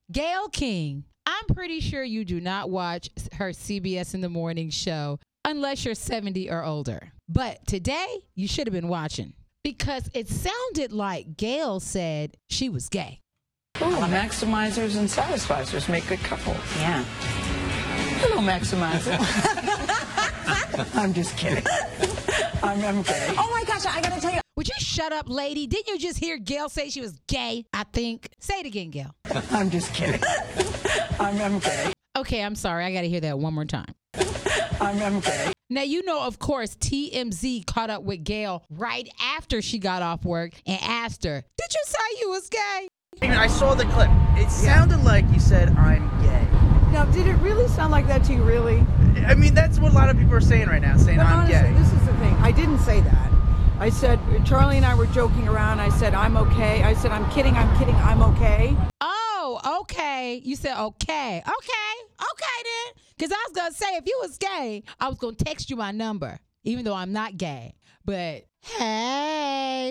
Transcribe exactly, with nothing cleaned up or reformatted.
Gayle King. I'm pretty sure you do not watch her C B S in the Morning show unless you're seventy or older. But today, you should have been watching because it sounded like Gayle said she was gay. Ooh, maximizers and satisficers make good couples. Yeah. Hello, maximizer. I'm just kidding. I'm, I'm kidding. Oh my gosh, I gotta tell you. Would you shut up, lady? Didn't you just hear Gayle say she was gay? I think. Say it again, Gayle. I'm just kidding. I'm, I'm kidding. Okay, I'm sorry. I got to hear that one more time. I'm, I'm kidding. Now, you know, of course, T M Z caught up with Gayle right after she got off work and asked her, did you say you was gay? I saw the clip. It sounded like you said, I'm gay. Now, did it really sound like that to you, really? I mean, that's what a lot of people are saying right now, saying But I'm honestly, gay. this is the thing. I didn't say that. I said, Charlie and I were joking around. I said, I'm okay. I said, I'm kidding, I'm kidding, I'm okay. Oh, okay. You said okay. Okay. Okay, then. Because I was going to say, if you was gay, I was going to text you my number, even though I'm not gay. But, hey.